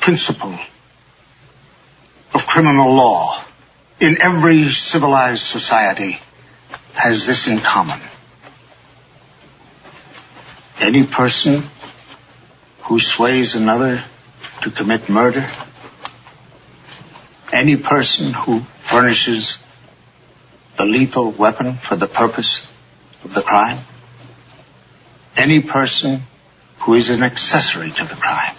principle of criminal law in every civilized society has this in common. Any person who sways another to commit murder, any person who furnishes the lethal weapon for the purpose of the crime, any person who is an accessory to the crime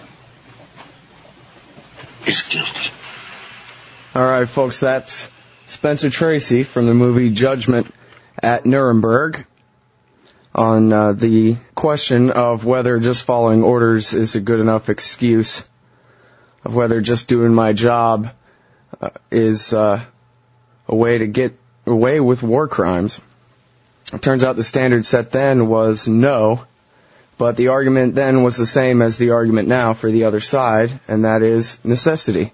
is guilty. All right, folks, that's Spencer Tracy from the movie Judgment at Nuremberg on the question of whether just following orders is a good enough excuse, of whether just doing my job is a way to get away with war crimes. It turns out the standard set then was no, but the argument then was the same as the argument now for the other side, and that is necessity.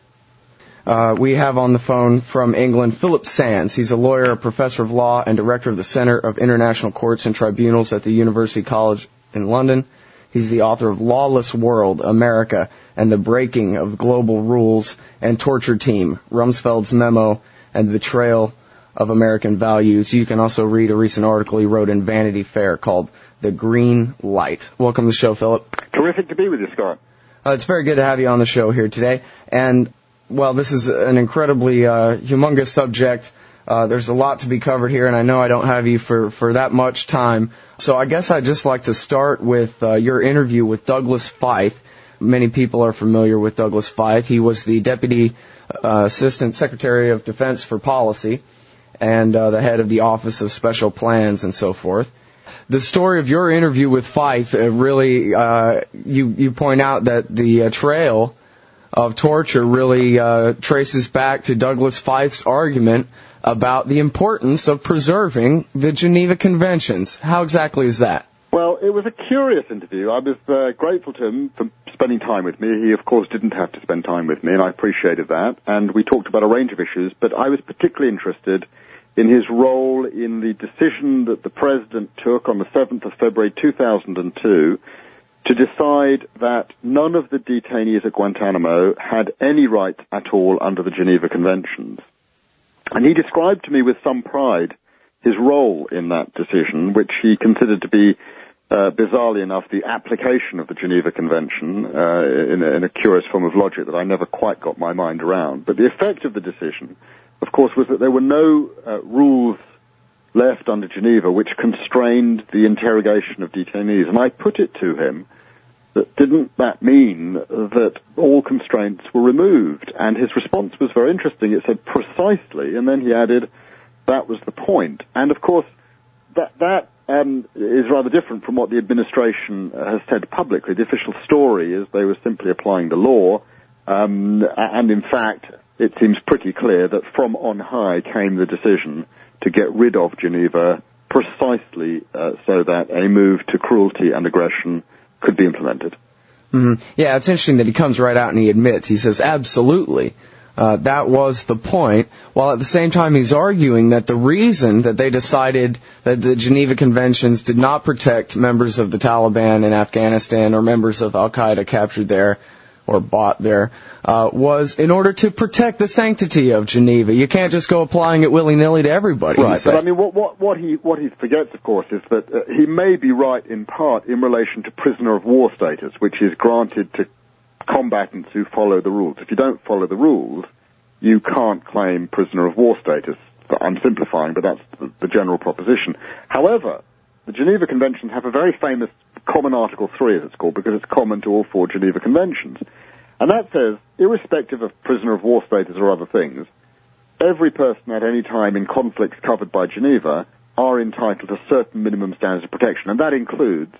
We have on the phone from England Philip Sands. He's a lawyer, a professor of law, and director of the Centre of International Courts and Tribunals at the University College in London. He's the author of Lawless World, America, and the Breaking of Global Rules and Torture Team, Rumsfeld's Memo, and the Betrayal of American Values. You can also read a recent article he wrote in Vanity Fair called The Green Light. Welcome to the show, Philip. Terrific to be with you, Scott. It's very good to have you on the show here today. And well, this is an incredibly humongous subject. There's a lot to be covered here, and I know I don't have you for that much time. So I guess I'd just like to start with your interview with Douglas Feith. Many people are familiar with Douglas Feith. He was the Deputy Assistant Secretary of Defense for Policy and the head of the Office of Special Plans and so forth. The story of your interview with Feith really, you point out that the trail of torture really traces back to Douglas Feith's argument about the importance of preserving the Geneva Conventions. How exactly is that? Well, it was a curious interview. I was grateful to him for spending time with me. He, of course, didn't have to spend time with me, and I appreciated that. And we talked about a range of issues, but I was particularly interested in his role in the decision that the President took on the 7th of February 2002 to decide that none of the detainees at Guantanamo had any rights at all under the Geneva Conventions. And he described to me with some pride his role in that decision, which he considered to be, bizarrely enough, the application of the Geneva Convention in a curious form of logic that I never quite got my mind around. But the effect of the decision, of course, was that there were no rules left under Geneva which constrained the interrogation of detainees. And I put it to him that didn't that mean that all constraints were removed? And his response was very interesting. It said precisely, and then he added, that was the point. And of course, that is rather different from what the administration has said publicly. The official story is they were simply applying the law, and in fact, it seems pretty clear that from on high came the decision to get rid of Geneva precisely so that a move to cruelty and aggression could be implemented. Mm-hmm. Yeah, it's interesting that he comes right out and he admits, he says, absolutely, that was the point, while at the same time he's arguing that the reason that they decided that the Geneva Conventions did not protect members of the Taliban in Afghanistan or members of Al-Qaeda captured there or bought there, was in order to protect the sanctity of Geneva. You can't just go applying it willy-nilly to everybody. Right, but I mean, what he forgets, of course, is that he may be right in part in relation to prisoner of war status, which is granted to combatants who follow the rules. If you don't follow the rules, you can't claim prisoner of war status. I'm simplifying, but that's the general proposition. However, the Geneva Conventions have a very famous common Article 3, as it's called, because it's common to all four Geneva Conventions. And that says, irrespective of prisoner of war status or other things, every person at any time in conflicts covered by Geneva are entitled to certain minimum standards of protection, and that includes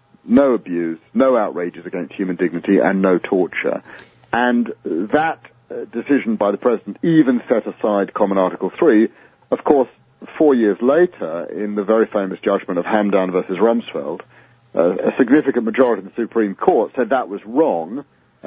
no abuse, no outrages against human dignity, and no torture. And that decision by the President even set aside common Article 3. Of course, 4 years later, in the very famous judgment of Hamdan versus Rumsfeld, a significant majority of the Supreme Court said that was wrong,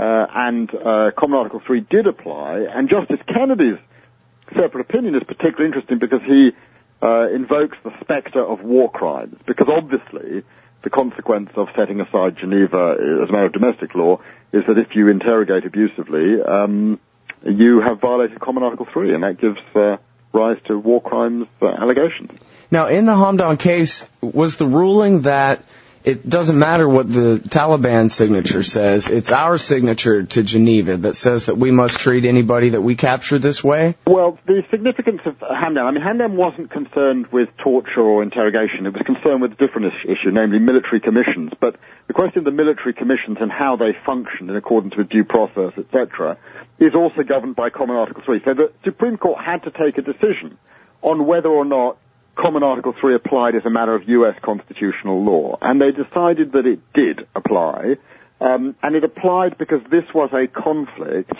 and common Article 3 did apply. And Justice Kennedy's separate opinion is particularly interesting because he invokes the specter of war crimes, because obviously the consequence of setting aside Geneva as a matter of domestic law is that if you interrogate abusively, you have violated Common Article 3, and that gives rise to war crimes allegations. Now, in the Hamdan case, was the ruling that it doesn't matter what the Taliban signature says, it's our signature to Geneva that says that we must treat anybody that we capture this way? Well, the significance of Hamdan, Hamdan wasn't concerned with torture or interrogation. It was concerned with a different issue, namely military commissions. But the question of the military commissions and how they function in accordance with due process, etc., is also governed by Common Article 3. So the Supreme Court had to take a decision on whether or not Common Article 3 applied as a matter of U.S. constitutional law, and they decided that it did apply, and it applied because this was a conflict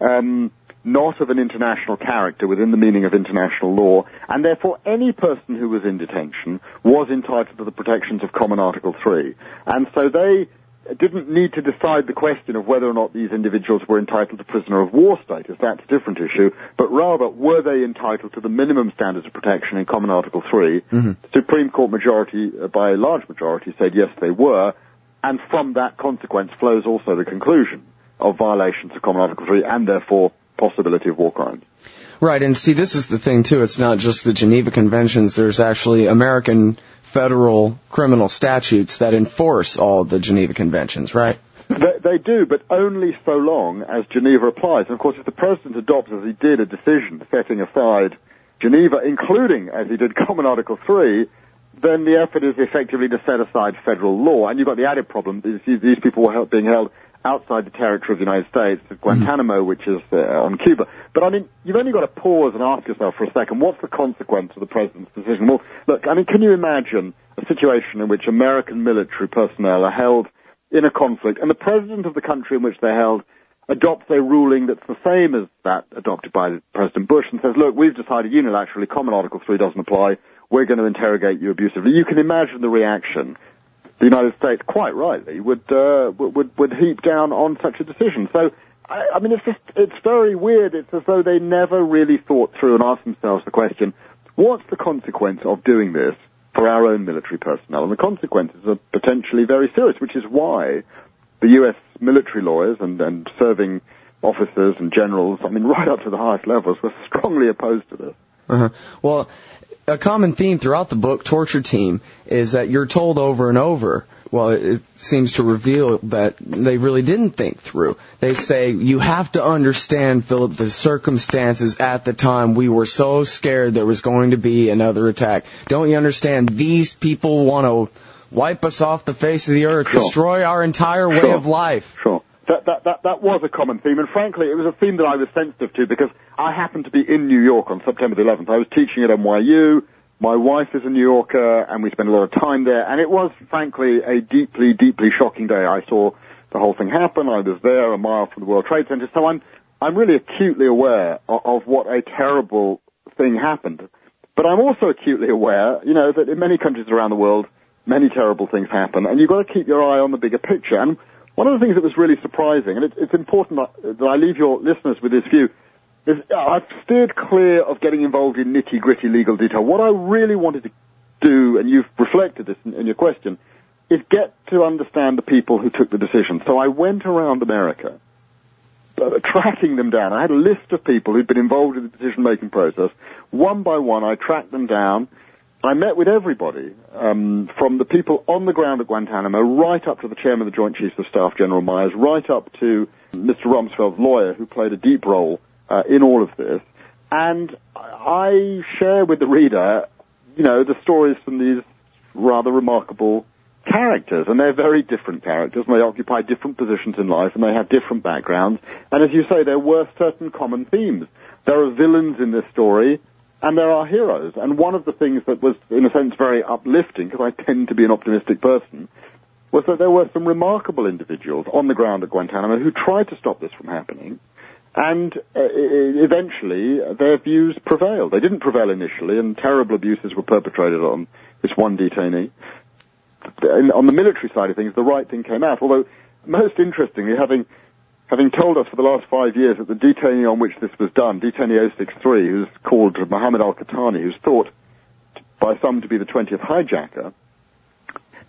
not of an international character within the meaning of international law, and therefore any person who was in detention was entitled to the protections of Common Article 3. And so they didn't need to decide the question of whether or not these individuals were entitled to prisoner of war status. That's a different issue. But rather, were they entitled to the minimum standards of protection in Common Article 3? Mm-hmm. The Supreme Court majority, by a large majority, said yes, they were. And from that consequence flows also the conclusion of violations of Common Article 3 and therefore possibility of war crimes. Right, and see, this is the thing, too. It's not just the Geneva Conventions. There's actually American federal criminal statutes that enforce all the Geneva Conventions, right? They do, but only so long as Geneva applies. And, of course, if the President adopts, as he did, a decision setting aside Geneva, including, as he did, Common Article 3, then the effort is effectively to set aside federal law. And you've got the added problem, these people were being held outside the territory of the United States, at Guantanamo, which is on Cuba. But, you've only got to pause and ask yourself for a second, what's the consequence of the President's decision? Well, look, can you imagine a situation in which American military personnel are held in a conflict, and the President of the country in which they're held adopts a ruling that's the same as that adopted by President Bush and says, look, we've decided unilaterally Common Article 3 doesn't apply, we're going to interrogate you abusively. You can imagine the reaction. The United States, quite rightly, would heap down on such a decision. So, it's very weird. It's as though they never really thought through and asked themselves the question, what's the consequence of doing this for our own military personnel? And the consequences are potentially very serious, which is why the U.S. military lawyers and serving officers and generals, right up to the highest levels, were strongly opposed to this. Uh-huh. Well, a common theme throughout the book, Torture Team, is that you're told over and over, well, it seems to reveal that they really didn't think through. They say, you have to understand, Philip, the circumstances at the time. We were so scared there was going to be another attack. Don't you understand? These people want to wipe us off the face of the earth, sure. Destroy our entire way of life. Sure. That was a common theme, and frankly, it was a theme that I was sensitive to because I happened to be in New York on September the 11th. I was teaching at NYU. My wife is a New Yorker, and we spent a lot of time there, and it was, frankly, a deeply, deeply shocking day. I saw the whole thing happen. I was there a mile from the World Trade Center, so I'm really acutely aware of what a terrible thing happened. But I'm also acutely aware, that in many countries around the world, many terrible things happen, and you've got to keep your eye on the bigger picture. And one of the things that was really surprising, and it's important that I leave your listeners with this view, is I've steered clear of getting involved in nitty-gritty legal detail. What I really wanted to do, and you've reflected this in your question, is get to understand the people who took the decision. So I went around America, tracking them down. I had a list of people who'd been involved in the decision-making process. One by one, I tracked them down. I met with everybody, from the people on the ground at Guantanamo, right up to the chairman of the Joint Chiefs of Staff, General Myers, right up to Mr. Rumsfeld's lawyer, who played a deep role in all of this. And I share with the reader, the stories from these rather remarkable characters. And they're very different characters, and they occupy different positions in life, and they have different backgrounds. And as you say, there were certain common themes. There are villains in this story, and there are heroes. And one of the things that was, in a sense, very uplifting, because I tend to be an optimistic person, was that there were some remarkable individuals on the ground at Guantanamo who tried to stop this from happening. And eventually, their views prevailed. They didn't prevail initially, and terrible abuses were perpetrated on this one detainee. On the military side of things, the right thing came out. Although, most interestingly, having told us for the last 5 years that the detainee on which this was done, detainee 063, who's called Mohammed Al-Qahtani, who's thought by some to be the 20th hijacker,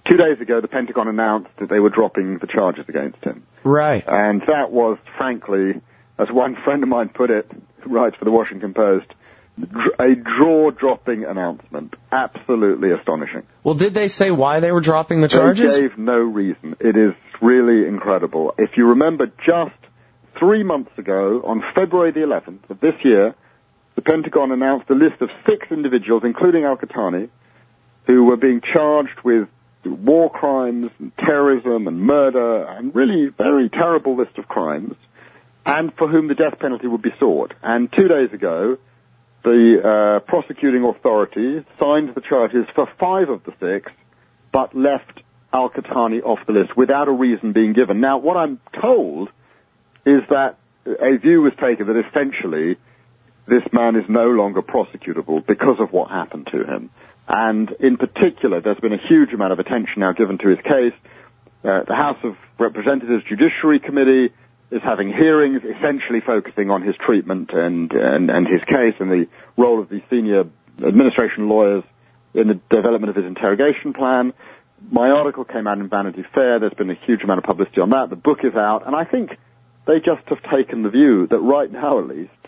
2 days ago, the Pentagon announced that they were dropping the charges against him. Right. And that was, frankly, as one friend of mine put it, who writes for the Washington Post, a jaw-dropping announcement. Absolutely astonishing. Well, did they say why they were dropping the charges? They gave no reason. It is really incredible. If you remember, just 3 months ago, on February the 11th of this year, the Pentagon announced a list of 6 individuals, including al-Qahtani, who were being charged with war crimes, and terrorism, and murder, and really very terrible list of crimes, and for whom the death penalty would be sought. And 2 days ago, the prosecuting authority signed the charges for 5 of the 6, but left al-Qahtani off the list without a reason being given. Now, what I'm told is that a view was taken that essentially this man is no longer prosecutable because of what happened to him. And in particular, there's been a huge amount of attention now given to his case. The House of Representatives Judiciary Committee is having hearings essentially focusing on his treatment and his case and the role of the senior administration lawyers in the development of his interrogation plan. My article came out in Vanity Fair. There's been a huge amount of publicity on that. The book is out. And I think they just have taken the view that right now, at least,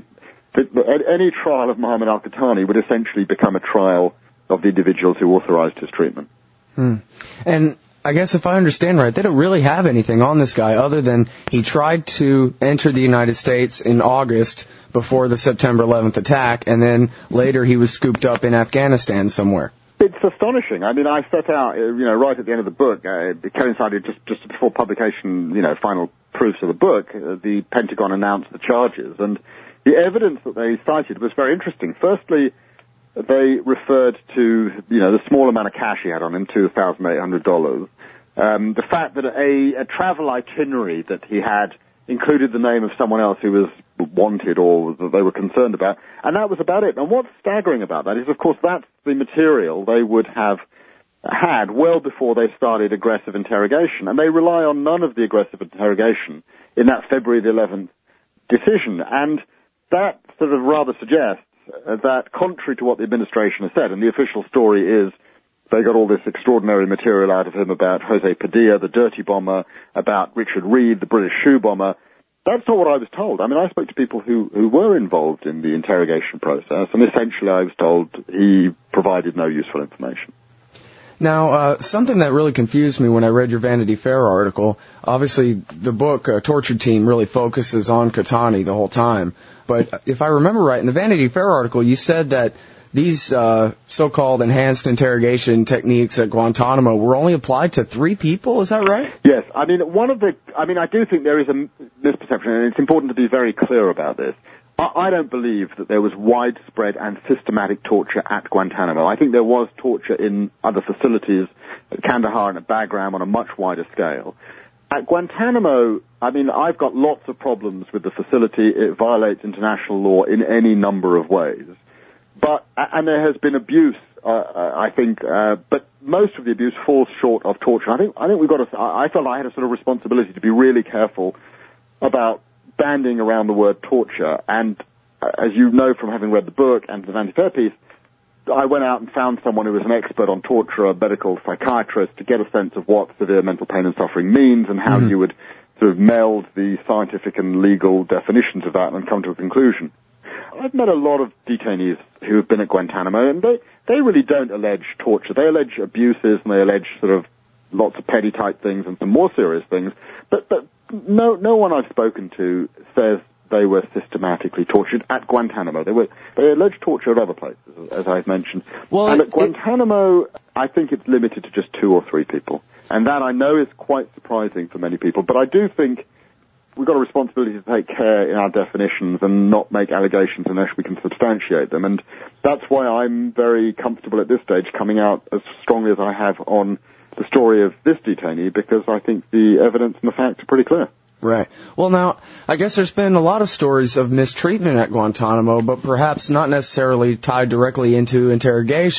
any trial of Mohammed al-Qahtani would essentially become a trial of the individuals who authorized his treatment. And I guess if I understand right, they don't really have anything on this guy other than he tried to enter the United States in August before the September 11th attack, and then later he was scooped up in Afghanistan somewhere. It's astonishing. I mean, I set out, right at the end of the book, it coincided just before publication, final proofs of the book, the Pentagon announced the charges, and the evidence that they cited was very interesting. Firstly, they referred to, the small amount of cash he had on him, $2,800. The fact that a travel itinerary that he had included the name of someone else who was wanted or that they were concerned about, and that was about it. And what's staggering about that is, of course, that's the material they would have had well before they started aggressive interrogation, and they rely on none of the aggressive interrogation in that February the 11th decision. And that sort of rather suggests that, contrary to what the administration has said, and the official story is they got all this extraordinary material out of him about Jose Padilla, the dirty bomber, about Richard Reed, the British shoe bomber. That's not what I was told. I mean, I spoke to people who were involved in the interrogation process, and essentially I was told he provided no useful information. Now, something that really confused me when I read your Vanity Fair article, obviously the book, Torture Team, really focuses on Qahtani the whole time. But if I remember right, in the Vanity Fair article, you said that these so-called enhanced interrogation techniques at Guantanamo were only applied to 3 people. Is that right? Yes. I mean, I do think there is a misperception, and it's important to be very clear about this. I don't believe that there was widespread and systematic torture at Guantanamo. I think there was torture in other facilities, at Kandahar and at Bagram, on a much wider scale. At Guantanamo, I mean, I've got lots of problems with the facility. It violates international law in any number of ways. And there has been abuse, I think, but most of the abuse falls short of torture. I think we've got to, I felt I had a sort of responsibility to be really careful about bandying around the word torture. And as you know from having read the book and the Vanity Fair piece, I went out and found someone who was an expert on torture, a medical psychiatrist, to get a sense of what severe mental pain and suffering means and how you would sort of meld the scientific and legal definitions of that and come to a conclusion. I've met a lot of detainees who have been at Guantanamo, and they really don't allege torture. They allege abuses, and they allege sort of lots of petty type things and some more serious things. But no one I've spoken to says they were systematically tortured at Guantanamo. They allege torture at other places, as I've mentioned. Well, and at Guantanamo, I think it's limited to just 2 or 3 people. And that I know is quite surprising for many people. But I do think we've got a responsibility to take care in our definitions and not make allegations unless we can substantiate them. And that's why I'm very comfortable at this stage coming out as strongly as I have on the story of this detainee, because I think the evidence and the facts are pretty clear. Right. Well, now, I guess there's been a lot of stories of mistreatment at Guantanamo, but perhaps not necessarily tied directly into interrogation.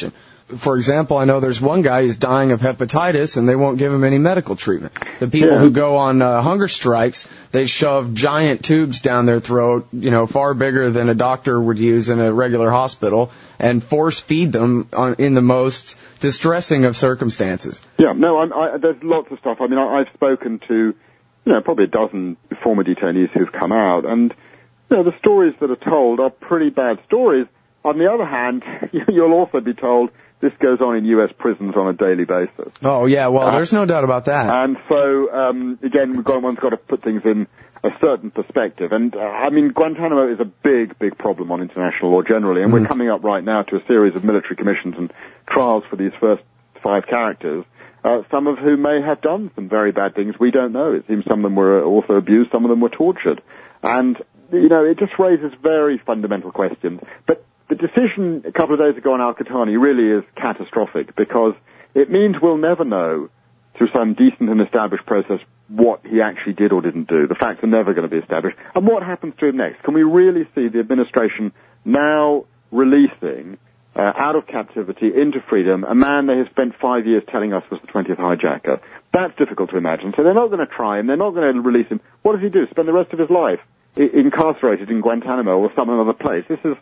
For example, I know there's one guy who's dying of hepatitis, and they won't give him any medical treatment. The people who go on hunger strikes, they shove giant tubes down their throat, far bigger than a doctor would use in a regular hospital, and force feed them in the most distressing of circumstances. Yeah, no, there's lots of stuff. I mean, I've spoken to, probably a dozen former detainees who've come out, and, the stories that are told are pretty bad stories. On the other hand, you'll also be told this goes on in U.S. prisons on a daily basis. Oh, yeah, well, there's no doubt about that. And so, again, one's got to put things in a certain perspective. And, Guantanamo is a big, big problem on international law generally, and we're coming up right now to a series of military commissions and trials for these first 5 characters, some of whom may have done some very bad things. We don't know. It seems some of them were also abused, some of them were tortured. And, it just raises very fundamental questions. But the decision a couple of days ago on Al-Qahtani really is catastrophic because it means we'll never know through some decent and established process what he actually did or didn't do. The facts are never going to be established. And what happens to him next? Can we really see the administration now releasing out of captivity into freedom a man they have spent 5 years telling us was the 20th hijacker? That's difficult to imagine. So they're not going to try him. They're not going to release him. What does he do? Spend the rest of his life incarcerated in Guantanamo or some other place? This is,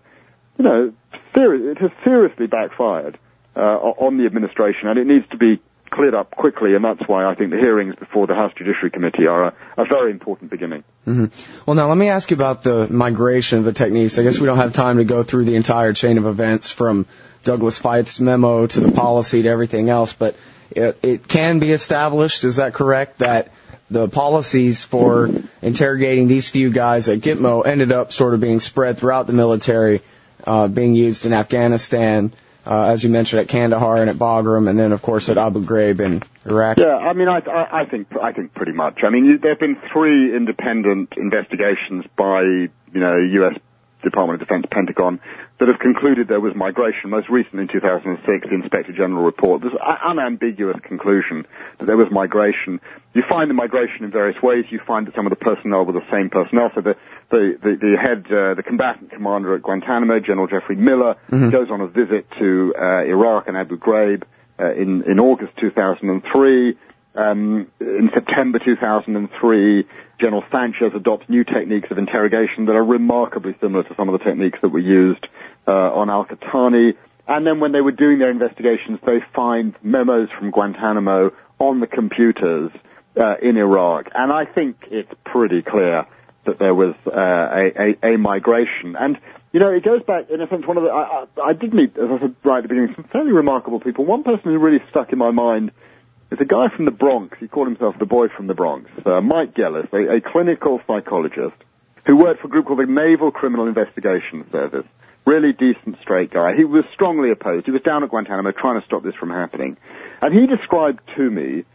it has seriously backfired on the administration, and it needs to be cleared up quickly, and that's why I think the hearings before the House Judiciary Committee are a very important beginning. Mm-hmm. Well, now let me ask you about the migration of the techniques. I guess we don't have time to go through the entire chain of events from Douglas Feith's memo to the policy to everything else, but it can be established, is that correct, that the policies for interrogating these few guys at Gitmo ended up sort of being spread throughout the military, being used in Afghanistan, as you mentioned, at Kandahar and at Bagram, and then, of course, at Abu Ghraib in Iraq? Yeah, I think pretty much. There have been 3 independent investigations by, U.S. Department of Defense, Pentagon, that have concluded there was migration. Most recently, in 2006, the Inspector General report. There's an unambiguous conclusion that there was migration. You find the migration in various ways. You find that some of the personnel were the same personnel. So the head, the combatant commander at Guantanamo, General Jeffrey Miller, goes on a visit to Iraq and Abu Ghraib in August 2003. In September 2003, General Sanchez adopts new techniques of interrogation that are remarkably similar to some of the techniques that were used on Al-Qahtani. And then when they were doing their investigations, they find memos from Guantanamo on the computers in Iraq. And I think it's pretty clear that there was a migration. And, it goes back, in a sense, one of the... I did meet, as I said right at the beginning, some fairly remarkable people. One person who really stuck in my mind is a guy from the Bronx. He called himself the boy from the Bronx, Mike Gellis, a clinical psychologist who worked for a group called the Naval Criminal Investigation Service. Really decent, straight guy. He was strongly opposed. He was down at Guantanamo trying to stop this from happening. And he described to me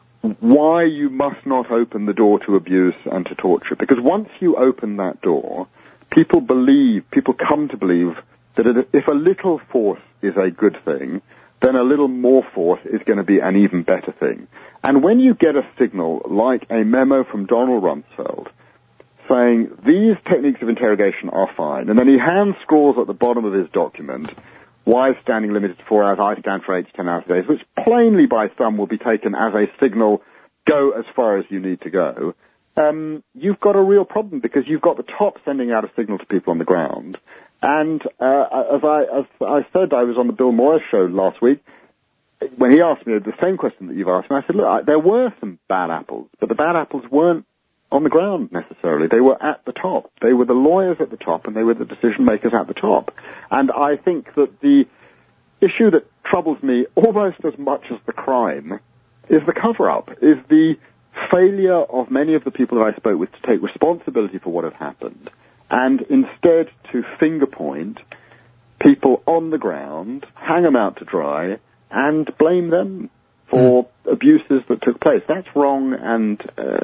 why you must not open the door to abuse and to torture. Because once you open that door, people come to believe that if a little force is a good thing, then a little more force is going to be an even better thing. And when you get a signal like a memo from Donald Rumsfeld saying these techniques of interrogation are fine, and then he hand scrawls at the bottom of his document, wives standing limited to 4 hours, I stand for 8 to 10 hours a day, which plainly by some will be taken as a signal, go as far as you need to go, you've got a real problem because you've got the top sending out a signal to people on the ground. And as I said, I was on the Bill Moyer show last week when he asked me the same question that you've asked me. I said, look, there were some bad apples, but the bad apples weren't on the ground necessarily. They were at the top. They were the lawyers at the top, and they were the decision makers at the top. And I think that the issue that troubles me almost as much as the crime is the cover-up, is the failure of many of the people that I spoke with to take responsibility for what had happened, and instead to finger point people on the ground, hang them out to dry, and blame them for abuses that took place. That's wrong, and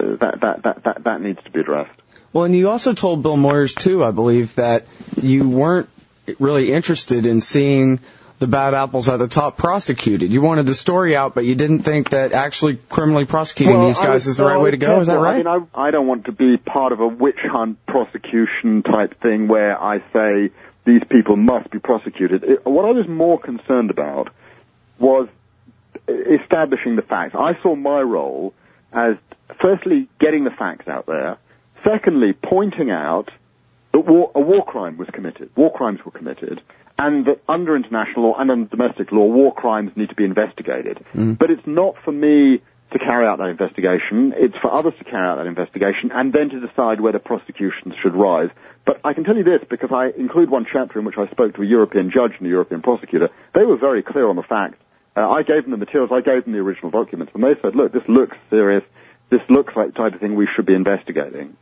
that needs to be addressed. Well, and you also told Bill Moyers, too, I believe, that you weren't really interested in seeing the bad apples at the top prosecuted. You wanted the story out, but you didn't think that actually criminally prosecuting these guys is the right way to go. Is that right? I don't want to be part of a witch hunt prosecution type thing where I say these people must be prosecuted. What I was more concerned about was establishing the facts. I saw my role as, firstly, getting the facts out there. Secondly, pointing out that a war crime was committed. War crimes were committed. And that under international law and under domestic law, war crimes need to be investigated. But it's not for me to carry out that investigation. It's for others to carry out that investigation and then to decide whether prosecutions should rise. But I can tell you this, because I include one chapter in which I spoke to a European judge and a European prosecutor. They were very clear on the facts. I gave them the materials, I gave them the original documents, and they said, look, this looks serious. This looks like the type of thing we should be investigating.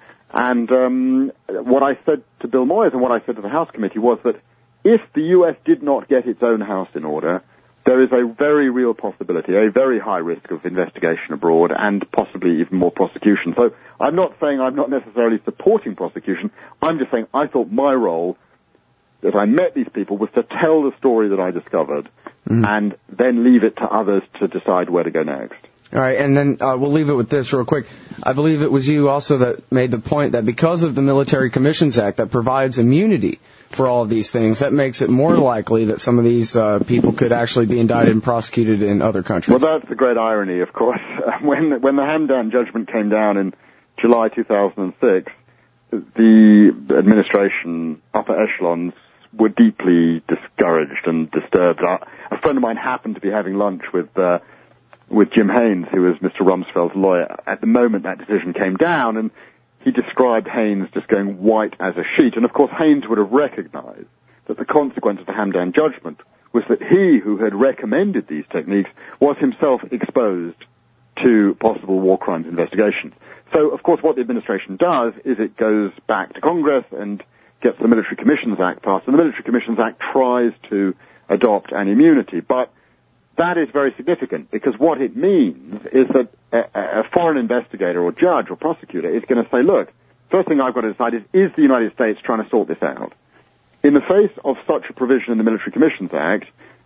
And what I said to Bill Moyers and what I said to the House Committee was that if the U.S. did not get its own house in order, there is a very real possibility, a very high risk of investigation abroad and possibly even more prosecution. So I'm not saying I'm not necessarily supporting prosecution. I'm just saying I thought my role, as I met these people, was to tell the story that I discovered and then leave it to others to decide where to go next. All right, and then we'll leave it with this real quick. I believe it was you also that made the point that because of the Military Commissions Act that provides immunity for all of these things, that makes it more likely that some of these people could actually be indicted and prosecuted in other countries. Well, that's the great irony, of course. When the Hamdan judgment came down in July 2006, the administration, upper echelons, were deeply discouraged and disturbed. A friend of mine happened to be having lunch with Jim Haynes, who was Mr. Rumsfeld's lawyer, at the moment that decision came down, and he described Haynes just going white as a sheet. And of course, Haynes would have recognized that the consequence of the Hamdan judgment was that he, who had recommended these techniques, was himself exposed to possible war crimes investigations. So, of course, what the administration does is it goes back to Congress and gets the Military Commissions Act passed. And the Military Commissions Act tries to adopt an immunity, but that is very significant, because what it means is that a foreign investigator or judge or prosecutor is going to say, look, first thing I've got to decide is the United States trying to sort this out? In the face of such a provision in the Military Commissions Act,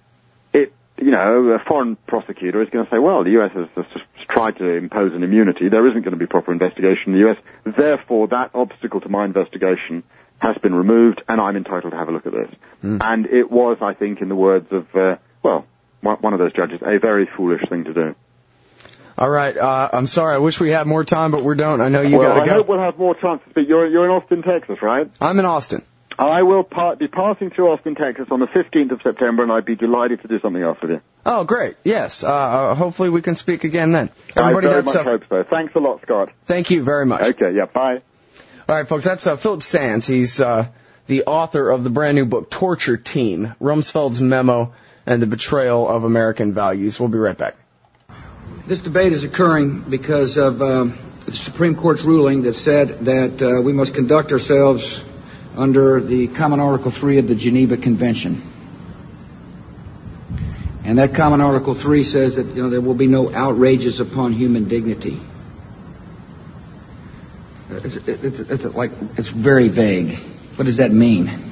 a foreign prosecutor is going to say, well, the U.S. has tried to impose an immunity. There isn't going to be proper investigation in the U.S. Therefore, that obstacle to my investigation has been removed, and I'm entitled to have a look at this. And it was, I think, in the words of, one of those judges, a very foolish thing to do. All right. I'm sorry. I wish we had more time, but we don't. I know you got to go. I hope we'll have more chance to speak. You're in Austin, Texas, right? I'm in Austin. I will be passing through Austin, Texas on the 15th of September, and I'd be delighted to do something else with you. Oh, great. Yes. Hopefully we can speak again then. Everybody, I very much hope so. Thanks a lot, Scott. Thank you very much. Okay, yeah, bye. All right, folks, that's Philip Sands. He's the author of the brand new book, Torture Team, Rumsfeld's Memo and the Betrayal of American Values. We'll be right back. This debate is occurring because of the Supreme Court's ruling that said that we must conduct ourselves under the Common Article 3 of the Geneva Convention. And that Common Article 3 says that there will be no outrages upon human dignity. It's very vague. What does that mean?